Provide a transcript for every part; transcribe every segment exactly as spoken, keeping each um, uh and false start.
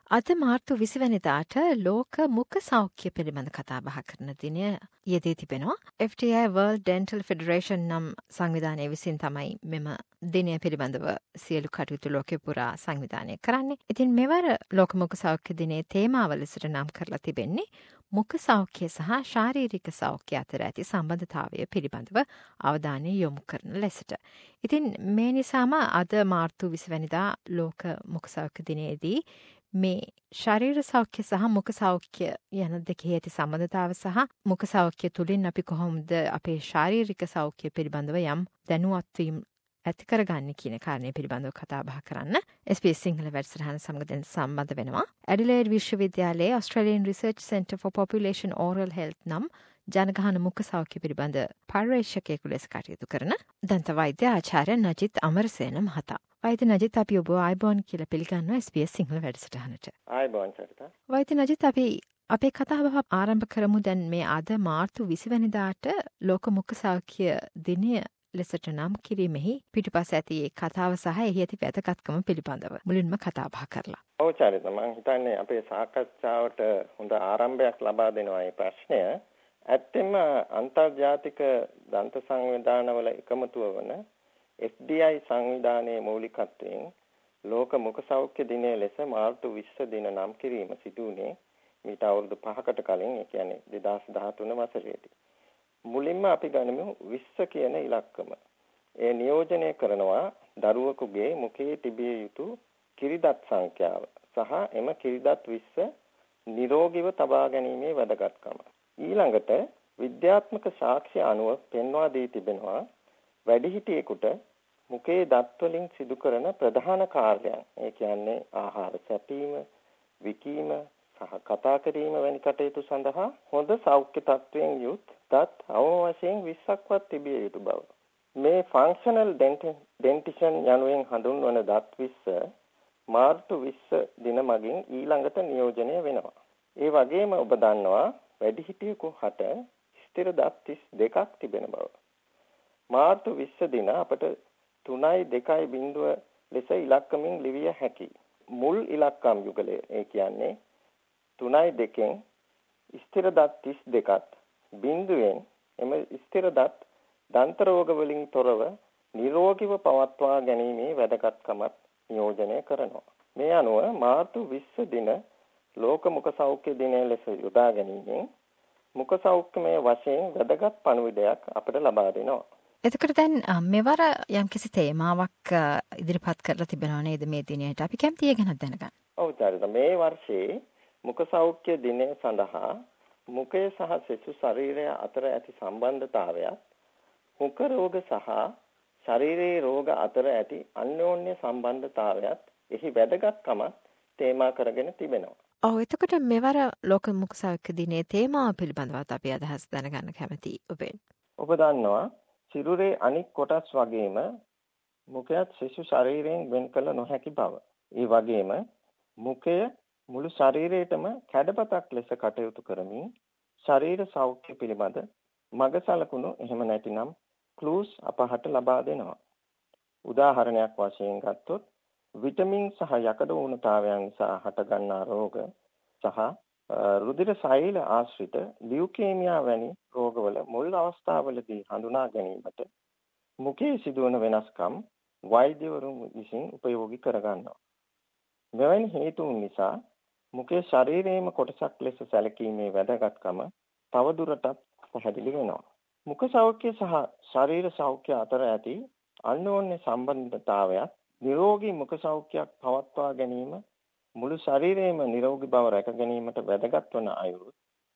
අද මාර්තු විසිවැනිදාට ලෝක මුඛ සෞඛ්‍ය පිළිබඳ කතා බහ කරන දිනය යෙදී තිබෙනවා. F D I World Dental Federation නම් සංවිධානය විසින් තමයි මෙම දිනය පිළිබඳව සියලු කටයුතු ලෝකෙ පුරා සංවිධානය කරන්නේ. ඉතින් මෙවර ලෝක මුඛ සෞඛ්‍ය දිනයේ තේමාව ලෙසට නම් කරලා තිබෙන්නේ මුඛ සෞඛ්‍ය සහ ශාරීරික සෞඛ්‍ය අතර ඇති සම්බන්ධතාවය පිළිබඳව අවධානය යොමු කරන ලෙසට. ඉතින් මේ නිසාම අද මාර්තු විසිවැනිදා ලෝක මුඛ සෞඛ්‍ය දිනයේදී මේ ශරීර සෞඛ්‍ය සහ මුඛ සෞඛ්‍ය යන දෙකේ ඇති සම්බන්ධතාව සහ මුඛ සෞඛ්‍ය තුලින් අපි කොහොමද අපේ ශාරීරික සෞඛ්‍ය පිළිබඳව යම් දැනුවත් වීම ඇති කරගන්නේ කියන කාරණේ පිළිබඳව කතා බහ කරන්න S B S සිංහල වැඩසටහන සමග දැන් සම්බන්ධ වෙනවා. ඇඩිලේඩ් විශ්වවිද්‍යාලයේ Australian Research Centre for Population Oral Health නම් ජනගහන මුඛ සෞඛ්‍ය පිළිබඳ පර්යේෂකයෙකු ලෙස කටයුතු කරන දන්ත වෛද්‍ය ආචාර්ය නජිත් අමරසේන මහතා. වෛද්‍ය නජිත් අපි ඔබ ආයුබෝවන් කියලා පිළිගන්නවා S B S සිංහල වැඩසටහනට. ආයුබෝවන් සරිතා. වෛද්‍ය නජිත් අපි අපේ කතාබහ ආරම්භ කරමු දැන් මේ අද මාර්තු විසිවැනිදාට ලෝක මුඛ සෞඛ්‍ය දිනය ලෙසට නම් කිරීමෙහි පිටුපස ඇති ඒ කතාව සහ එහි ඇති වැදගත්කම පිළිබඳව මුලින්ම කතා බහ කරලා. ඔව් චරිත මම හිතන්නේ අපේ සාකච්ඡාවට හොඳ ආරම්භයක් ලබා දෙනවා මේ ප්‍රශ්නය. ඇත්තෙන්ම අන්තර්ජාතික දන්ත සංවිධානවල එකමුතුව වන F D I සංවිධානයේ මූලිකත්වයෙන් ලෝක මුඛ සෞඛ්‍ය දිනය ලෙස මාර්තු විස්ස දින නම් කිරීම සිදු වුණේ මීට අවුරුදු පහකට කලින්, ඒ කියන්නේ දෙදාස් දහතුන වසරේදී. මුලින්ම අපි ගනිමු විස්ස කියන ඉලක්කම. ඒ නියෝජනය කරනවා දරුවෙකුගේ මුඛයේ තිබිය යුතු කිරිදත් සංඛ්‍යාව සහ එම කිරිදත් විස්ස නිරෝගීව තබා ගැනීමේ වැදගත්කම. ඊළඟට විද්‍යාත්මක සාක්ෂි අනුව පෙන්වා දී තිබෙනවා වැඩිහිටියෙකුට මුඛයේ දත් වලින් සිදු කරන ප්‍රධාන කාර්යයන්, ඒ කියන්නේ ආහාර සැපීම, විකීම සහ කතා කිරීම වැනි කටයුතු සඳහා හොඳ සෞඛ්‍ය තත්ත්වයෙන් යුත් දත් අවම වශයෙන් විස්සක්වත් තිබිය යුතු බව. මේ ෆන්ක්ෂනල් ඩෙන්ටිෂන් යනුවෙන් හඳුන්වන දත් විස්ස මාර්තු විස්ස දින මගින් ඊළඟට නියෝජනය වෙනවා. ඒ වගේම ඔබ දන්නවා වැඩිහිටියෙකු හට ස්ථිර දත් තිස් දෙකක් තිබෙන බව. මාර්තු විස්ස දින අපට තුනයි දෙකයි බිංදුව ලෙස ඉලක්කමින් ලිවිය හැකි. මුල් ඉලක්කම් යුගලය, ඒ කියන්නේ තුනයි දෙකෙන් ස්ථිර දත් තිස් දෙකත් බිංදුවෙන් එම ස්ථිර දත් දන්ත රෝග වලින් තොරව නිරෝගීව පවත්වා ගැනීමේ වැදගත්කමත් නියෝජනය කරනවා. මේ අනුව මාර්තු විස්ස දින ලෝක මුඛ සෞඛ්‍ය දිනය ලෙස යොදා ගැනීමෙන් මුඛ සෞඛ්‍යමය වශයෙන් වැදගත් පණිවිඩයක් අපට ලබා දෙනවා. එතකොට දැන් මෙවර යම්කිසි තේමාවක් ඉදිරිපත් කරලා තිබෙනව නේද මේ දිනයට? අපි කැමති ඒ ගැන දැනගන්න. ඔව් චරිත, මේ වර්ෂයේ මුඛ සෞඛ්‍ය දිනය සඳහා මුඛය සහ සෙසු ශරීරය අතර ඇති සම්බන්ධතාවයත්, මුඛ රෝග සහ ශරීරයේ රෝග අතර ඇති අන්‍යෝන්‍ය සම්බන්ධතාවයත් එහි වැදගත්කමත් තේමා කරගෙන තිබෙනවා. ඔව් එතකොට මෙවර ලෝක මුඛ සෞඛ්‍ය දිනයේ තේමාව පිළිබඳවත් අපි අදහස් දැනගන්න කැමති ඔබෙන්. ඔබ දන්නවා සිරුරේ අනික් කොටස් වගේම මුඛයත් සෙසු ශරීරයෙන් වෙන් කළ නොහැකි බව. ඒ වගේම මුඛය මුළු ශරීරයටම කැඩපතක් ලෙස කටයුතු කරමින් ශරීර සෞඛ්‍ය පිළිබඳ මඟ සලකුණු එහෙම නැතිනම් ක්ලූස් අපහට ලබා දෙනවා. උදාහරණයක් වශයෙන් ගත්තොත් විටමින් සහ යකඩ ඌනතාවයන් නිසා හටගන්නා රෝග සහ රුධිර සෛල ආශ්‍රිත ලියුකේමියා වැනි රෝගවල මුල් අවස්ථාවලදී හඳුනා ගැනීමට මුඛයේ සිදුවන වෙනස්කම් වෛද්‍යවරුන් විසින් උපයෝගී කරගන්නවා. මෙවැනි හේතුන් නිසා මුඛයේ ශරීරයේම කොටසක් ලෙස සැලකීමේ වැදගත්කම තවදුරටත් පැහැදිලි වෙනවා. මුඛ සෞඛ්‍ය සහ ශරීර සෞඛ්‍ය අතර ඇති අන්‍යෝන්‍ය සම්බන්ධතාවයත් නිරෝගී මුඛ සෞඛ්‍යයක් පවත්වා ගැනීම මුළු ශරීරයේම නිරෝගී බව රැක ගැනීමට වැදගත් වන අයුරු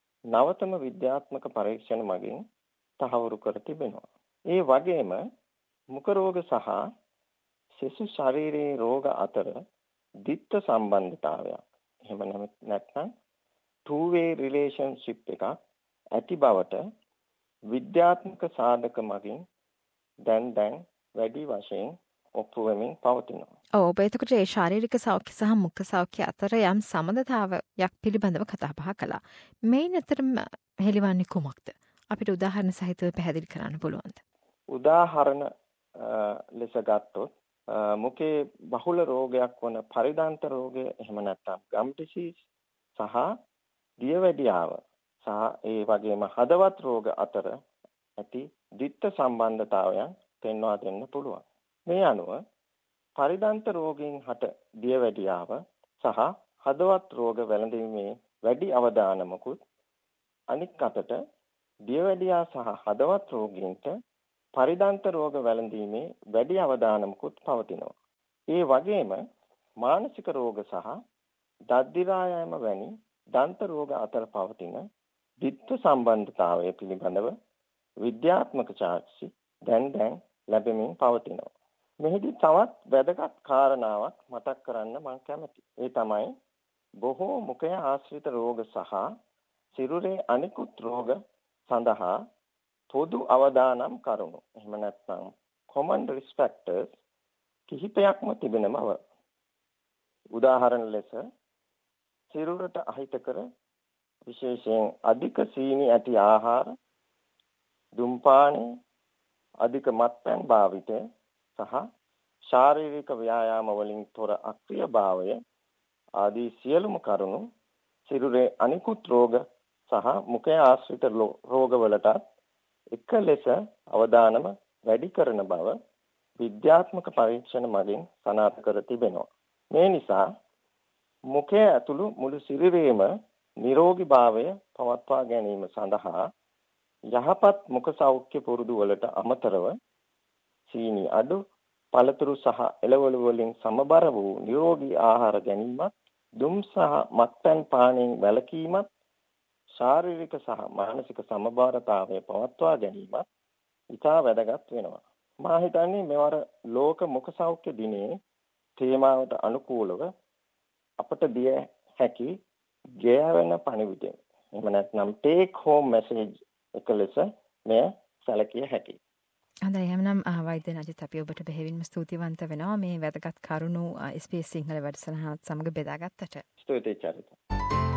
නවතම විද්‍යාත්මක පරීක්ෂණ මගින් තහවුරු කර තිබෙනවා. ඒ වගේම මුඛ රෝග සහ සෙසු ශරීරයේ රෝග අතර දිත්ත සම්බන්ධතාවයක්, එහෙම නැත්නම් two way relationship එකක් ඇති බවට විද්‍යාත්මක සාධක මගින් දැන් දැන් වැඩි වශයෙන් ඔප්පු වෙමින් පවතිනවා. ඔව් ඔබ එතකොට ඒ ශාරීරික සෞඛ්‍ය සහ මුඛ සෞඛ්‍ය අතර යම් සම්බන්ධතාවයක් පිළිබඳව කතා බහ කළා. මේන් අතරම හෙළිවන්නේ කුමක්ද? අපිට උදාහරණ සහිතව පැහැදිලි කරන්න පුළුවන්ද? උදාහරණ ලෙස ගත්තොත් මුඛේ බහුල රෝගයක් වන පරිදාන්ත රෝගය එහෙම නැත්නම් ගම් ඩිසීස් සහ දියවැඩියාව සහ ඒ වගේම හදවත් රෝග අතර ඇති ද්විත්ව සම්බන්ධතාවයන් පෙන්වා දෙන්න පුළුවන්. මේ අනුව පරිදාන්ත රෝගයෙන් හට දියවැඩියාව සහ හදවත් රෝග වැළඳීමේ වැඩි අවදානමකුත් අනික් අතට දියවැඩියා සහ හදවත් රෝගීන්ට පරිදාන්ත රෝග වැළඳීමේ වැඩි අවදානමකුත් පවතිනවා. ඒ වගේම මානසික රෝග සහ දද්දිරා යෑම වැනි දන්ත රෝග අතර පවතින ද්විත්ව සම්බන්ධතාවය පිළිබඳව විද්‍යාත්මක සාක්ෂි දැන් දැන් ලැබෙමින් පවතිනවා. මෙහිදී තවත් වැදගත් කාරණාවක් මතක් කරන්න මම කැමතියි. ඒ තමයි බොහෝ මුඛය ආශ්‍රිත රෝග සහ සිරුරේ අනිකුත් රෝග සඳහා පොදු අවදානම් කරුණු. එහෙම නැත්නම් common risk factors කිහිපයක්ම තිබෙන බව. උදාහරණ ලෙස සිරුරට අහිතකර විශේෂයෙන් අධික සීනි ඇති ආහාර, දුම්පානය, අධික මත්පැන් භාවිතය සහ ශාරීරික ව්‍යායාම වලින් තොර අක්‍රීය භාවය ආදී සියලුම කරුණු සිරුරේ අනිකුත් රෝග සහ මුඛය ආශ්‍රිත රෝගවලට එක ලෙස අවදානම වැඩි කරන බව විද්‍යාත්මක පරීක්ෂණ මගින් සනාථ කර තිබෙනවා. මේ නිසා මුඛය ඇතුළු මුළු සිරුරේම නිරෝගී භාවය පවත්වා ගැනීම සඳහා යහපත් මුඛ සෞඛ්‍ය පුරුදු වලට අමතරව සීනි අඩු, පළතුරු සහ එළවලු වලින් සමබර වූ නිරෝගී ආහාර ගැනීමත්, දුම් සහ මත්පැන් පානයෙන් වැළකීමත්, ශාරීරික සහ මානසික සමබරතාවය පවත්වා ගැනීමත් ඉතා වැදගත් වෙනවා. මා හිතන්නේ මෙවර ලෝක මුඛ සෞඛ්‍ය දිනයේ තේමාවට අනුකූලව අපට දිය හැකි ගෑවෙන පණිවිඩය. එහෙම නැත්නම් take home message එක ලෙස මෙය සැලකිය හැකියි. හොඳයි, එහෙනම් වෛද්‍ය නජිත් අපි ඔබට බෙහෙවින්ම ස්තුතිවන්ත වෙනවා මේ වැදගත් කරුණු එස් බී එස් සිංහල වැඩසටහනත් සමග බෙදාගත්තට. ස්තුතියි චරිත.